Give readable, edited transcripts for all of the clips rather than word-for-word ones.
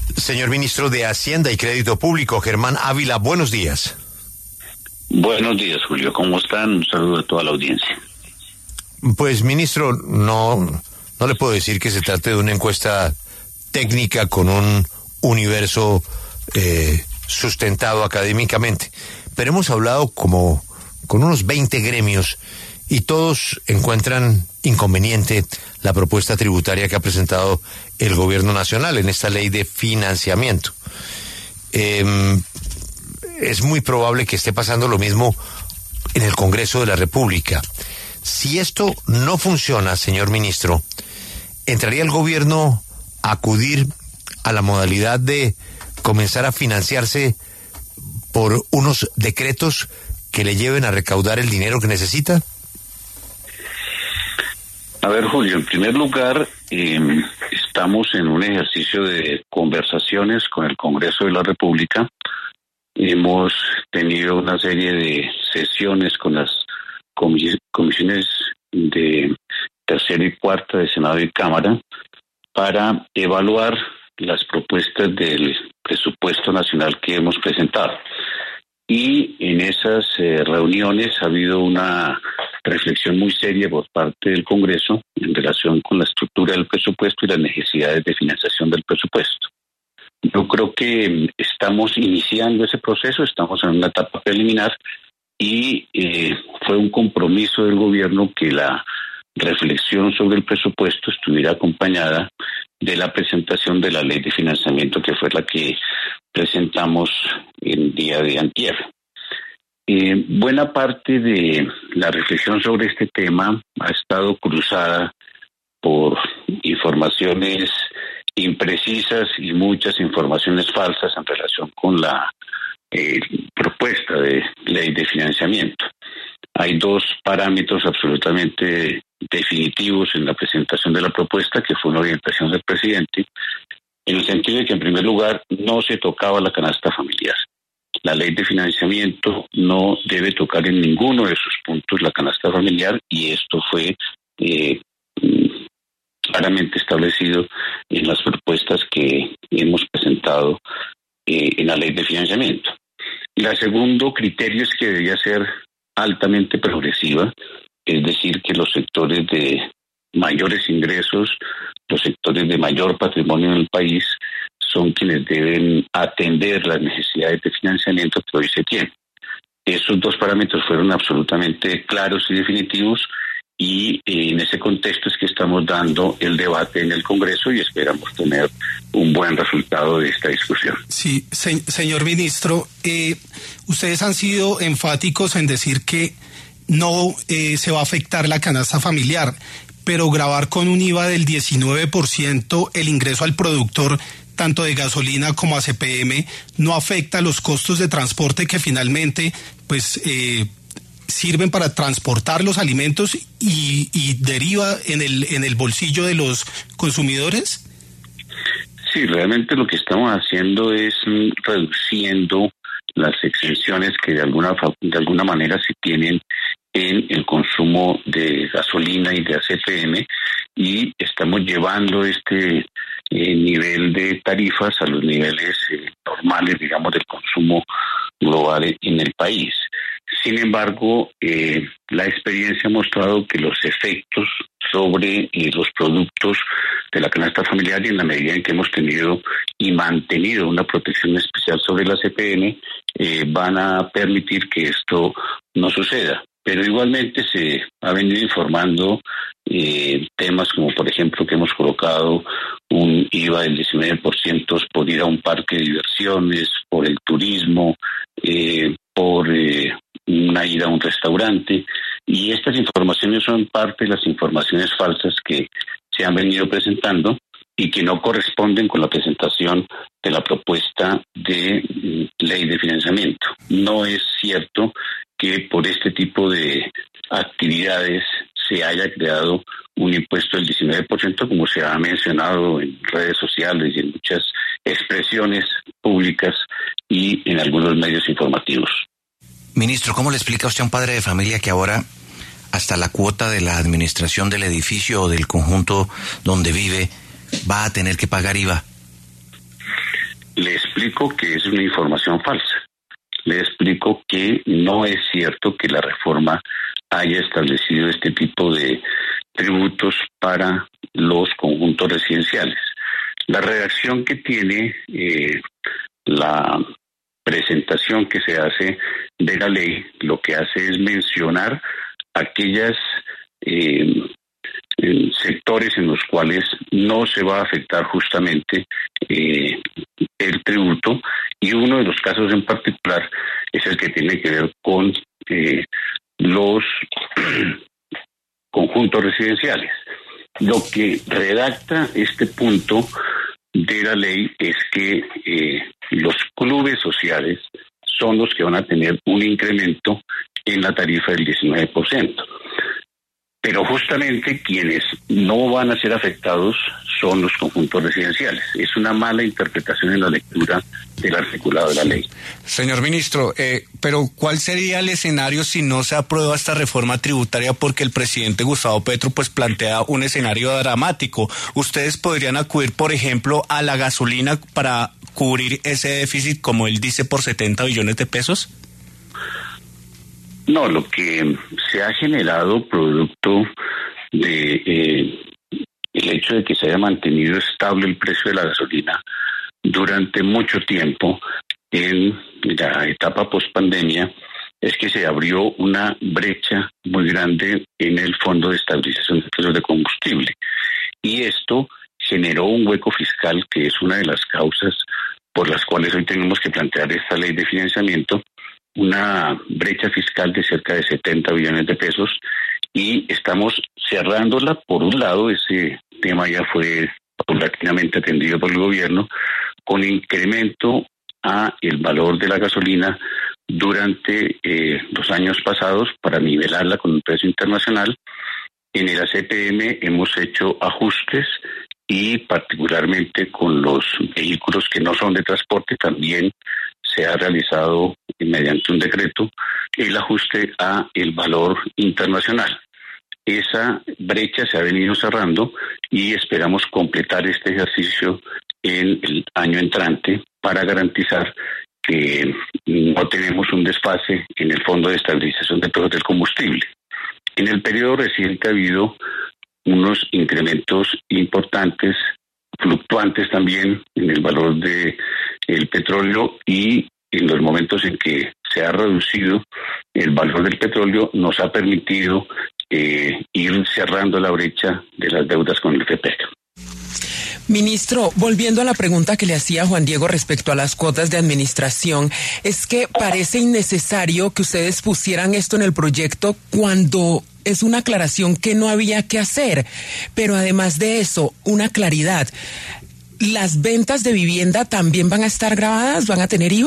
Señor ministro de Hacienda y Crédito Público, Germán Ávila, buenos días. Buenos días, Julio. ¿Cómo están? Un saludo a toda la audiencia. Pues, ministro, no le puedo decir que se trate de una encuesta técnica con un universo sustentado académicamente, pero hemos hablado como con unos 20 gremios y todos encuentran inconveniente la propuesta tributaria que ha presentado el gobierno nacional en esta ley de financiamiento. Es muy probable que esté pasando lo mismo en el Congreso de la República. Si esto no funciona, señor ministro, ¿entraría el gobierno a acudir a la modalidad de comenzar a financiarse por unos decretos que le lleven a recaudar el dinero que necesita? A ver, Julio, en primer lugar, estamos en un ejercicio de conversaciones con el Congreso de la República. Hemos tenido una serie de sesiones con las comisiones de tercera y cuarta de Senado y Cámara para evaluar las propuestas del presupuesto nacional que hemos presentado. Y en esas reuniones ha habido una reflexión muy seria por parte del Congreso en relación con la estructura del presupuesto y las necesidades de financiación del presupuesto. Yo creo que estamos iniciando ese proceso, estamos en una etapa preliminar y fue un compromiso del gobierno que la reflexión sobre el presupuesto estuviera acompañada de la presentación de la ley de financiamiento, que fue la que presentamos el día de antier. Buena parte de la reflexión sobre este tema ha estado cruzada por informaciones imprecisas y muchas informaciones falsas en relación con la propuesta de ley de financiamiento. Hay dos parámetros absolutamente definitivos en la presentación de la propuesta, que fue una orientación del presidente, en el sentido de que, en primer lugar, no se tocaba la canasta familiar. La ley de financiamiento no debe tocar en ninguno de sus puntos la canasta familiar, y esto fue claramente establecido en las propuestas que hemos presentado en la ley de financiamiento. El segundo criterio es que debía ser altamente progresiva, es decir, que los sectores de mayores ingresos, los sectores de mayor patrimonio en el país, son quienes deben atender las necesidades de financiamiento que hoy se tienen. Esos dos parámetros fueron absolutamente claros y definitivos, y en ese contexto es que estamos dando el debate en el Congreso y esperamos tener un buen resultado de esta discusión. Sí, señor ministro, ustedes han sido enfáticos en decir que no se va a afectar la canasta familiar, pero gravar con un IVA del 19% el ingreso al productor, tanto de gasolina como a CPM, no afecta los costos de transporte que finalmente pues sirven para transportar los alimentos y deriva en el bolsillo de los consumidores. Sí, realmente lo que estamos haciendo es reduciendo las exenciones que de alguna manera se tienen en el consumo de gasolina y de ACPM, y estamos llevando este nivel de tarifas a los niveles normales, digamos, del consumo global en el país. Sin embargo, la experiencia ha mostrado que los efectos sobre los productos de la canasta familiar, y en la medida en que hemos tenido y mantenido una protección especial sobre la CPN, van a permitir que esto no suceda. Pero igualmente se ha venido informando temas como, por ejemplo, que hemos colocado un IVA del 19% por ir a un parque de diversiones, por el turismo, por una ida a un restaurante, y estas informaciones son parte de las informaciones falsas que se han venido presentando y que no corresponden con la presentación de la propuesta de ley de financiamiento. No es cierto que por este tipo de actividades se haya creado un impuesto del 19%, como se ha mencionado en redes sociales y en muchas expresiones públicas y en algunos medios informativos. Ministro, ¿cómo le explica usted a un padre de familia que ahora hasta la cuota de la administración del edificio o del conjunto donde vive va a tener que pagar IVA? le explico que es una información falsa. Le explico que no es cierto que la reforma haya establecido este tipo de tributos para los conjuntos residenciales. La redacción que tiene la presentación que se hace de la ley, lo que hace es mencionar aquellas sectores en los cuales no se va a afectar justamente el tributo, y uno de los casos en particular es el que tiene que ver con los conjuntos residenciales. Lo que redacta este punto de la ley es que los clubes sociales son los que van a tener un incremento en la tarifa del 19%. Pero justamente quienes no van a ser afectados son los conjuntos residenciales. Es una mala interpretación en la lectura del articulado de la ley. Señor ministro, pero ¿cuál sería el escenario si no se aprueba esta reforma tributaria? Porque el presidente Gustavo Petro pues plantea un escenario dramático. ¿Ustedes podrían acudir, por ejemplo, a la gasolina para cubrir ese déficit, como él dice, por 70 billones de pesos? No, lo que se ha generado producto de el hecho de que se haya mantenido estable el precio de la gasolina durante mucho tiempo en la etapa pospandemia es que se abrió una brecha muy grande en el Fondo de Estabilización de Precios de Combustible, y esto generó un hueco fiscal que es una de las causas por las cuales hoy tenemos que plantear esta ley de financiamiento, una brecha fiscal de cerca de 70 billones de pesos, y estamos cerrándola. Por un lado, ese tema ya fue paulatinamente atendido por el gobierno, con incremento a el valor de la gasolina durante los años pasados para nivelarla con el precio internacional. En el ACPM hemos hecho ajustes, y particularmente con los vehículos que no son de transporte también se ha realizado mediante un decreto el ajuste a el valor internacional. Esa brecha se ha venido cerrando y esperamos completar este ejercicio en el año entrante para garantizar que no tenemos un desfase en el Fondo de Estabilización de Precios del Combustible. En el periodo reciente ha habido unos incrementos importantes, fluctuantes también en el valor de el petróleo, y en los momentos en que se ha reducido el valor del petróleo nos ha permitido ir cerrando la brecha de las deudas con el FEPEC. Ministro, volviendo a la pregunta que le hacía Juan Diego respecto a las cuotas de administración, es que parece innecesario que ustedes pusieran esto en el proyecto cuando es una aclaración que no había que hacer. Pero además de eso, una claridad. ¿Las ventas de vivienda también van a estar grabadas? ¿Van a tener IVA?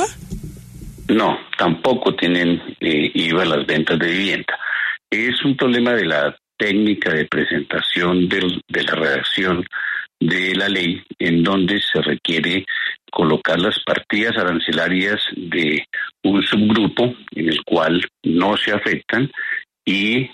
No, tampoco tienen IVA las ventas de vivienda. Es un problema de la técnica de presentación de la redacción de la ley, en donde se requiere colocar las partidas arancelarias de un subgrupo en el cual no se afectan, y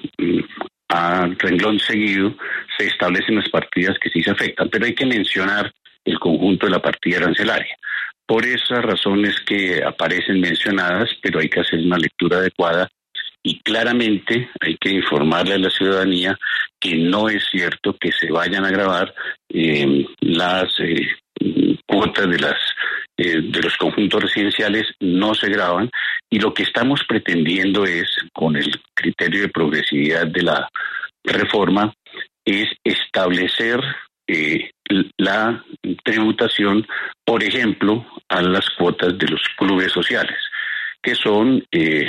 a renglón seguido se establecen las partidas que sí se afectan, pero hay que mencionar el conjunto de la partida arancelaria. Por esas razones que aparecen mencionadas, pero hay que hacer una lectura adecuada y claramente hay que informarle a la ciudadanía que no es cierto que se vayan a gravar las cuotas de los conjuntos residenciales, no se graban, y lo que estamos pretendiendo es, con el criterio de progresividad de la reforma, es establecer la tributación, por ejemplo, a las cuotas de los clubes sociales, que son,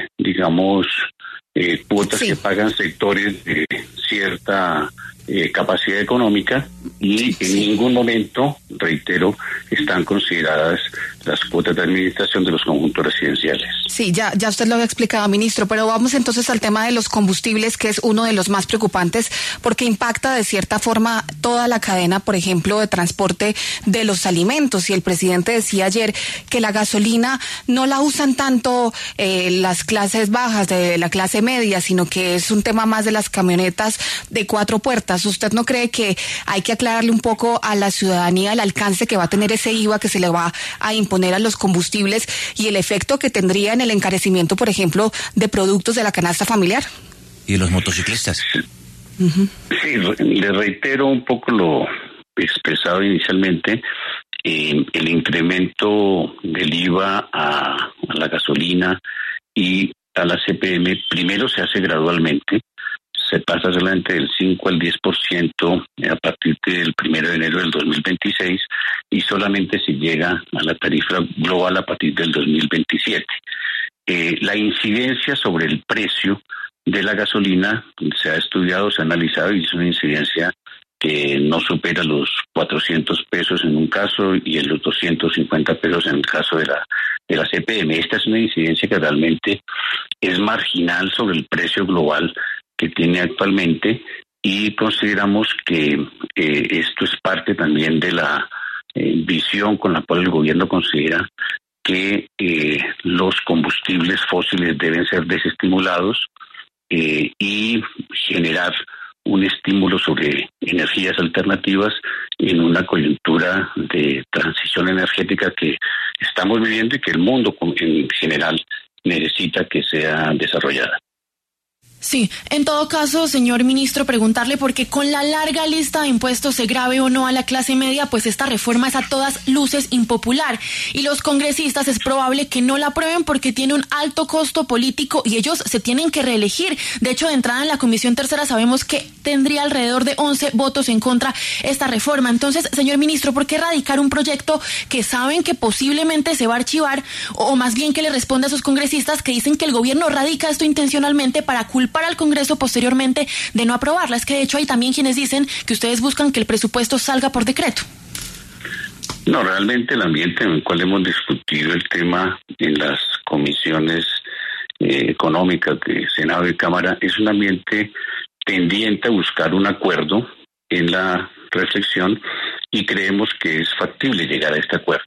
cuotas que pagan sectores de cierta capacidad económica, y en ningún momento, reitero, están consideradas las cuotas de administración de los conjuntos residenciales. Sí, ya usted lo había explicado, ministro, pero vamos entonces al tema de los combustibles, que es uno de los más preocupantes, porque impacta de cierta forma toda la cadena, por ejemplo, de transporte de los alimentos. Y el presidente decía ayer que la gasolina no la usan tanto las clases bajas de la clase media, sino que es un tema más de las camionetas de 4 puertas. altas. ¿Usted no cree que hay que aclararle un poco a la ciudadanía el alcance que va a tener ese IVA que se le va a imponer a los combustibles y el efecto que tendría en el encarecimiento, por ejemplo, de productos de la canasta familiar? ¿Y los motociclistas? Sí, le reitero un poco lo expresado inicialmente. El incremento del IVA a la gasolina y a la CPM primero se hace gradualmente, se pasa solamente del 5 al 10% a partir del 1 de enero del 2026 y solamente se llega a la tarifa global a partir del 2027. La incidencia sobre el precio de la gasolina se ha estudiado, se ha analizado y es una incidencia que no supera los 400 pesos en un caso y en los 250 pesos en el caso de la CPM. Esta es una incidencia que realmente es marginal sobre el precio global que tiene actualmente y consideramos que esto es parte también de la visión con la cual el gobierno considera que los combustibles fósiles deben ser desestimulados y generar un estímulo sobre energías alternativas en una coyuntura de transición energética que estamos viviendo y que el mundo en general necesita que sea desarrollada. Sí, en todo caso, señor ministro, preguntarle porque con la larga lista de impuestos, se grave o no a la clase media, pues esta reforma es a todas luces impopular y los congresistas es probable que no la aprueben porque tiene un alto costo político y ellos se tienen que reelegir. De hecho, de entrada en la Comisión Tercera sabemos que tendría alrededor de 11 votos en contra esta reforma. Entonces, señor ministro, ¿por qué radicar un proyecto que saben que posiblemente se va a archivar o más bien que le responde a esos congresistas que dicen que el gobierno radica esto intencionalmente para culpar al Congreso posteriormente de no aprobarla? Es que de hecho hay también quienes dicen que ustedes buscan que el presupuesto salga por decreto. No, realmente el ambiente en el cual hemos discutido el tema en las comisiones económicas de Senado y Cámara es un ambiente tendiente a buscar un acuerdo en la reflexión y creemos que es factible llegar a este acuerdo.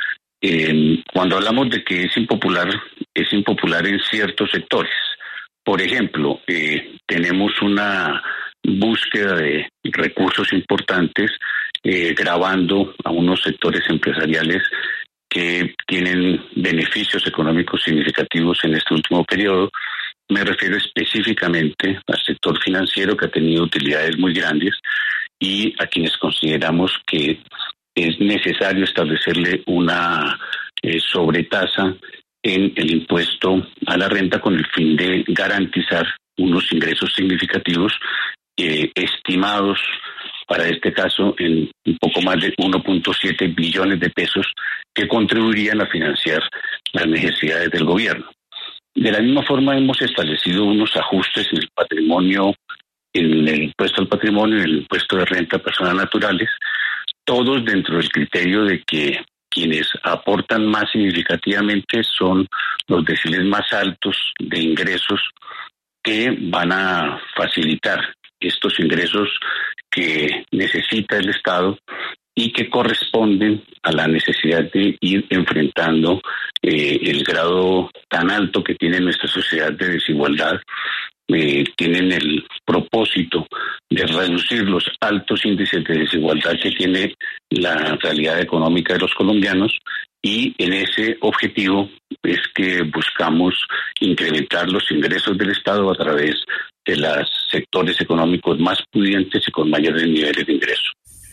Cuando hablamos de que es impopular en ciertos sectores. Por ejemplo, tenemos una búsqueda de recursos importantes gravando a unos sectores empresariales que tienen beneficios económicos significativos en este último periodo. Me refiero específicamente al sector financiero que ha tenido utilidades muy grandes y a quienes consideramos que es necesario establecerle una sobretasa en el impuesto a la renta con el fin de garantizar unos ingresos significativos estimados para este caso en un poco más de 1.7 billones de pesos que contribuirían a financiar las necesidades del gobierno. De la misma forma hemos establecido unos ajustes en el patrimonio, en el impuesto al patrimonio, en el impuesto de renta a personas naturales, todos dentro del criterio de que quienes aportan más significativamente son los deciles más altos de ingresos que van a facilitar estos ingresos que necesita el Estado y que corresponden a la necesidad de ir enfrentando el grado tan alto que tiene nuestra sociedad de desigualdad. Tienen el propósito de reducir los altos índices de desigualdad que tiene la realidad económica de los colombianos y en ese objetivo es que buscamos incrementar los ingresos del Estado a través de los sectores económicos más pudientes y con mayores niveles de ingreso.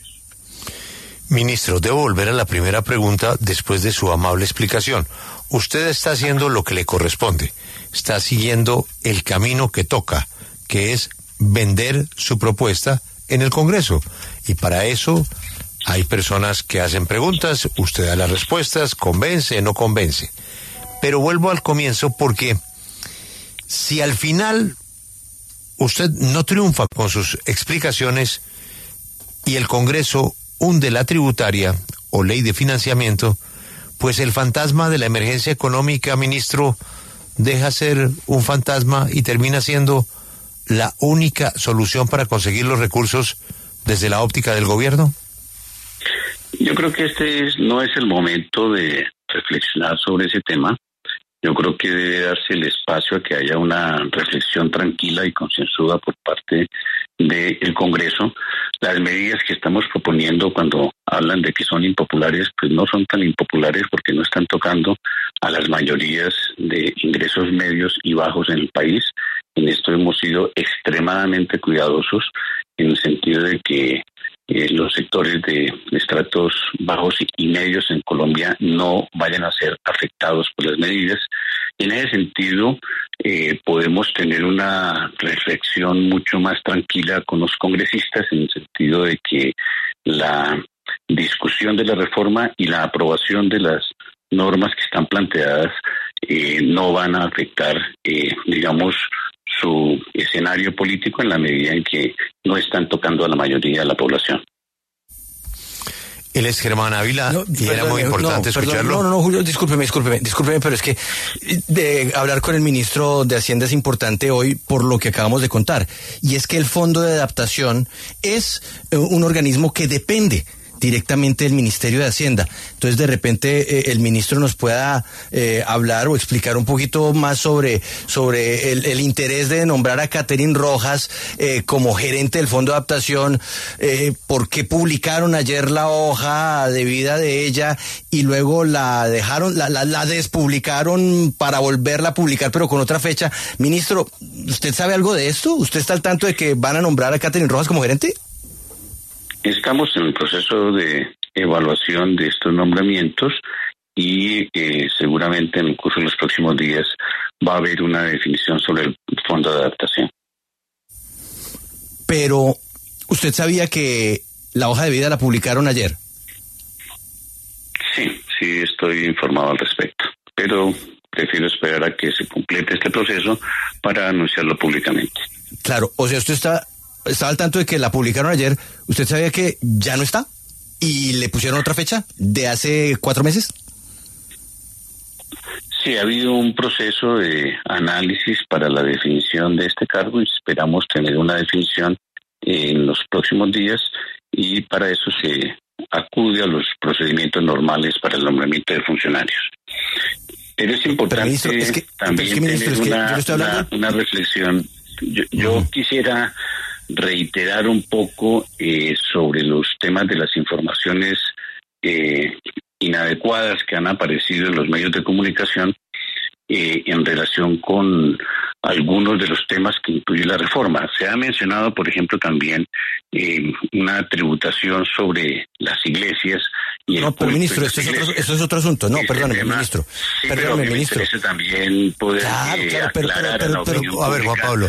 Ministro, debo volver a la primera pregunta después de su amable explicación. Usted está haciendo lo que le corresponde, está siguiendo el camino que toca, que es vender su propuesta en el Congreso. Y para eso hay personas que hacen preguntas, usted da las respuestas, convence, no convence. Pero vuelvo al comienzo porque si al final usted no triunfa con sus explicaciones y el Congreso hunde la tributaria o ley de financiamiento, pues el fantasma de la emergencia económica, ministro, deja ser un fantasma y termina siendo la única solución para conseguir los recursos desde la óptica del gobierno. Yo creo que no es el momento de reflexionar sobre ese tema. Yo creo que debe darse el espacio a que haya una reflexión tranquila y concienzuda por parte del Congreso. Las medidas que estamos proponiendo cuando hablan de que son impopulares, pues no son tan impopulares porque no están tocando a las mayorías de ingresos medios y bajos en el país. En esto hemos sido extremadamente cuidadosos en el sentido de que los sectores de estratos bajos y medios en Colombia no vayan a ser afectados por las medidas. En ese sentido, podemos tener una reflexión mucho más tranquila con los congresistas en el sentido de que la discusión de la reforma y la aprobación de las normas que están planteadas no van a afectar, digamos, su escenario político en la medida en que no están tocando a la mayoría de la población. Él es Germán Ávila y era muy importante escucharlo. No, Julio, discúlpeme, pero es que de hablar con el ministro de Hacienda es importante hoy por lo que acabamos de contar. Y es que el Fondo de Adaptación es un organismo que depende directamente del Ministerio de Hacienda. Entonces, de repente, el ministro nos pueda hablar o explicar un poquito más sobre el interés de nombrar a Catherine Rojas como gerente del Fondo de Adaptación, por qué publicaron ayer la hoja de vida de ella y luego la dejaron, la despublicaron para volverla a publicar, pero con otra fecha. Ministro, ¿usted sabe algo de esto? ¿Usted está al tanto de que van a nombrar a Catherine Rojas como gerente? Estamos en el proceso de evaluación de estos nombramientos y seguramente en el curso de los próximos días va a haber una definición sobre el fondo de adaptación. Pero, ¿usted sabía que la hoja de vida la publicaron ayer? Sí, estoy informado al respecto, pero prefiero esperar a que se complete este proceso para anunciarlo públicamente. Claro, o sea, usted estaba al tanto de que la publicaron ayer. ¿Usted sabía que ya no está? ¿Y le pusieron otra fecha de hace 4 meses? Sí, ha habido un proceso de análisis para la definición de este cargo y esperamos tener una definición en los próximos días y para eso se acude a los procedimientos normales para el nombramiento de funcionarios. Pero es importante también tener una reflexión. Yo quisiera reiterar un poco sobre los temas de las informaciones inadecuadas que han aparecido en los medios de comunicación en relación con algunos de los temas que incluye la reforma. Se ha mencionado, por ejemplo, también una tributación sobre las iglesias. No, pero ministro, esto es otro asunto. No, perdóneme, ministro. Sí, perdóneme, ministro. Eso también poder pero a ver, Juan Pablo,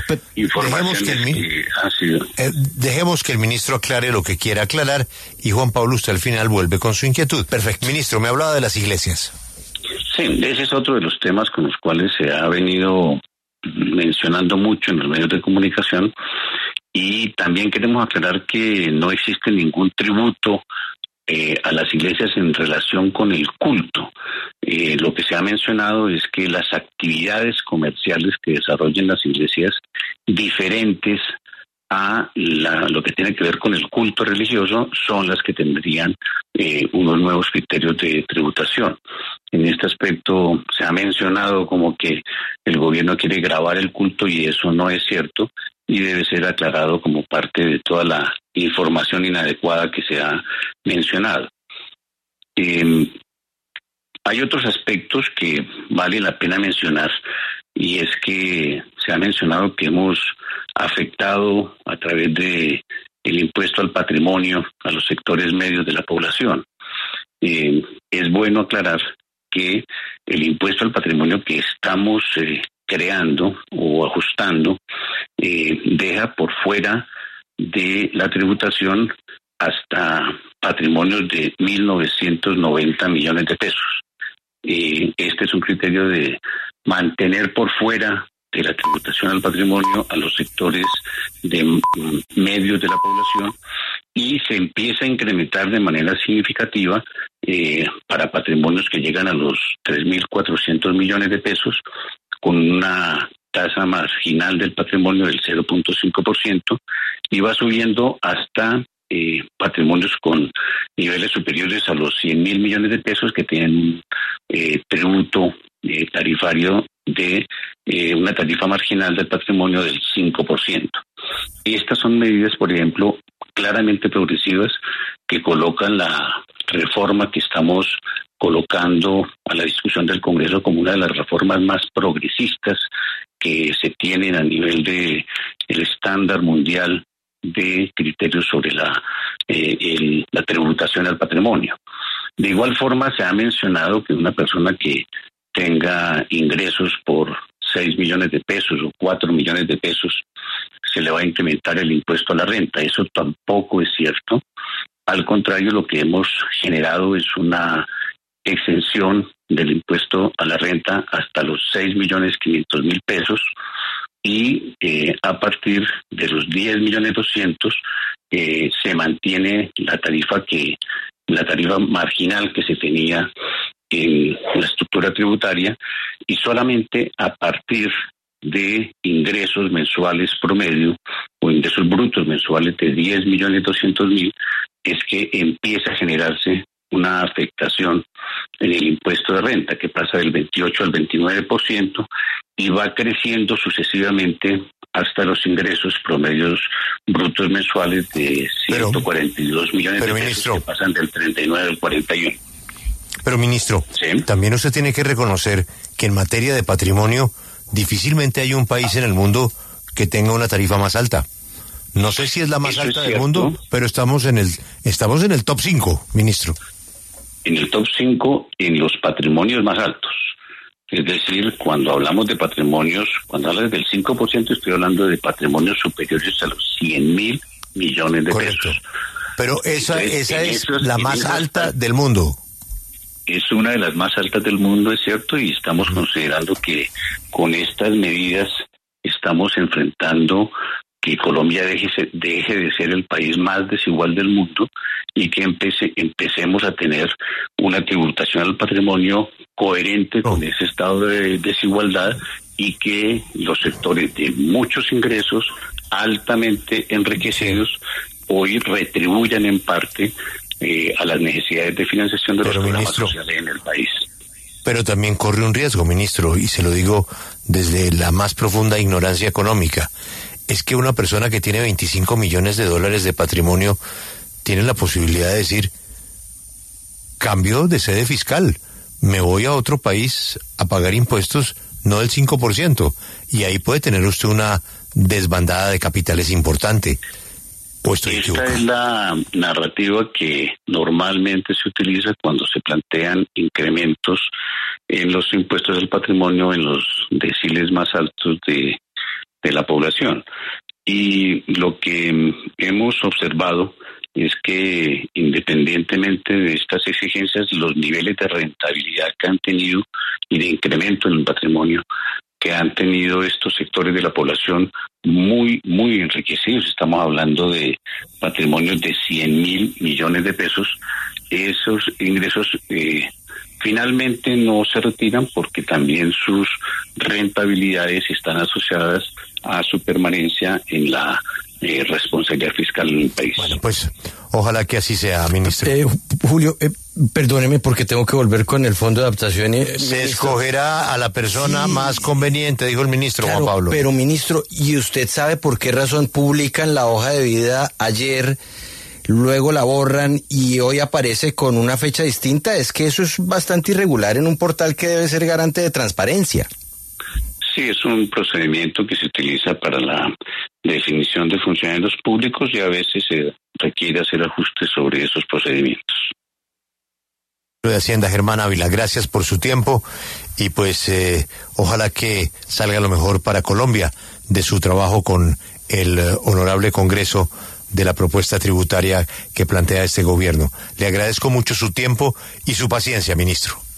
dejemos que el ministro aclare lo que quiera aclarar y Juan Pablo, usted al final vuelve con su inquietud. Perfecto. Ministro, me hablaba de las iglesias. Sí, ese es otro de los temas con los cuales se ha venido mencionando mucho en los medios de comunicación y también queremos aclarar que no existe ningún tributo a las iglesias en relación con el culto. Lo que se ha mencionado es que las actividades comerciales que desarrollen las iglesias diferentes a lo que tiene que ver con el culto religioso son las que tendrían unos nuevos criterios de tributación. En este aspecto se ha mencionado como que el gobierno quiere gravar el culto y eso no es cierto y debe ser aclarado como parte de toda la información inadecuada que se ha mencionado. Hay otros aspectos que vale la pena mencionar y es que se ha mencionado que hemos afectado a través de el impuesto al patrimonio a los sectores medios de la población. Es bueno aclarar que el impuesto al patrimonio que estamos creando o ajustando deja por fuera de la tributación hasta patrimonios de 1.990 millones de pesos. Este es un criterio de mantener por fuera de la tributación al patrimonio a los sectores de medios de la población y se empieza a incrementar de manera significativa para patrimonios que llegan a los 3.400 millones de pesos con una tasa marginal del patrimonio del 0.5% y va subiendo hasta patrimonios con niveles superiores a los 100.000 millones de pesos que tienen un tributo tarifario de una tarifa marginal del patrimonio del 5%. Estas son medidas, por ejemplo, claramente progresivas que colocan la reforma que estamos colocando a la discusión del Congreso como una de las reformas más progresistas que se tienen a nivel de el estándar mundial de criterios sobre la tributación al patrimonio. De igual forma, se ha mencionado que una persona que tenga ingresos por 6 millones de pesos o 4 millones de pesos, se le va a incrementar el impuesto a la renta. Eso tampoco es cierto. Al contrario, lo que hemos generado es una exención del impuesto a la renta hasta los 6.500.000 pesos y a partir de los 10.200.000 se mantiene la tarifa marginal que se tenía en la estructura tributaria, y solamente a partir de ingresos mensuales promedio o ingresos brutos mensuales de 10.200.000 es que empieza a generarse una afectación en el impuesto de renta, que pasa del 28 al 29% y va creciendo sucesivamente hasta los ingresos promedios brutos mensuales de 142 millones de pesos, ministro, que pasan del 39 al 41. Pero, ministro, ¿sí? También usted tiene que reconocer que en materia de patrimonio difícilmente hay un país en el mundo que tenga una tarifa más alta. No sé si es la más alta del mundo, pero estamos en el top 5, ministro. En el top 5 en los patrimonios más altos. Es decir, cuando hablamos de patrimonios, cuando hablas del 5%, estoy hablando de patrimonios superiores a los 100.000 millones de pesos. Pero esa es la más alta del mundo. Es una de las más altas del mundo, es cierto, y estamos considerando que con estas medidas estamos enfrentando que Colombia deje de ser el país más desigual del mundo y que empecemos a tener una tributación al patrimonio coherente con ese estado de desigualdad, y que los sectores de muchos ingresos altamente enriquecidos hoy retribuyan en parte a las necesidades de financiación de los programas sociales en el país. Pero también corre un riesgo, ministro, y se lo digo desde la más profunda ignorancia económica. Es que una persona que tiene 25 millones de dólares de patrimonio tiene la posibilidad de decir: cambio de sede fiscal, me voy a otro país a pagar impuestos no del 5%, y ahí puede tener usted una desbandada de capitales importante. Esta es la narrativa que normalmente se utiliza cuando se plantean incrementos en los impuestos del patrimonio en los deciles más altos de la población. Y lo que hemos observado es que, independientemente de estas exigencias, los niveles de rentabilidad que han tenido y de incremento en el patrimonio que han tenido estos sectores de la población muy, muy enriquecidos, estamos hablando de patrimonios de 100.000 millones de pesos, esos ingresos finalmente no se retiran porque también sus rentabilidades están asociadas a su permanencia en la responsabilidad fiscal en el país. Bueno, pues ojalá que así sea, ministro. Julio, perdóneme porque tengo que volver con el Fondo de Adaptación. Se escogerá a la persona más conveniente, dijo el ministro, claro, Juan Pablo. Pero, ministro, ¿y usted sabe por qué razón publican la hoja de vida ayer, luego la borran y hoy aparece con una fecha distinta? Es que eso es bastante irregular en un portal que debe ser garante de transparencia. Sí, es un procedimiento que se utiliza para la definición de funcionarios públicos y a veces se requiere hacer ajustes sobre esos procedimientos. De Hacienda, Germán Ávila, gracias por su tiempo y pues ojalá que salga lo mejor para Colombia de su trabajo con el honorable Congreso de la propuesta tributaria que plantea este gobierno. Le agradezco mucho su tiempo y su paciencia, ministro.